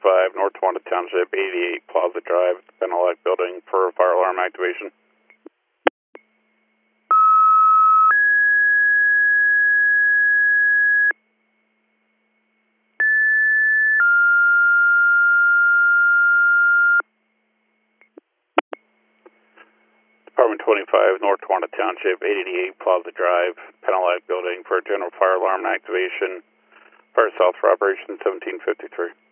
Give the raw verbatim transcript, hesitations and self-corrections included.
twenty-five, North Tawanda Township, eighty-eight Plaza Drive, Benelec Building for fire alarm activation. Department twenty-five, North Tawanda Township, eight eighty-eight Plaza Drive, Benelec Building for general fire alarm activation. Fire South for Operation seventeen fifty-three.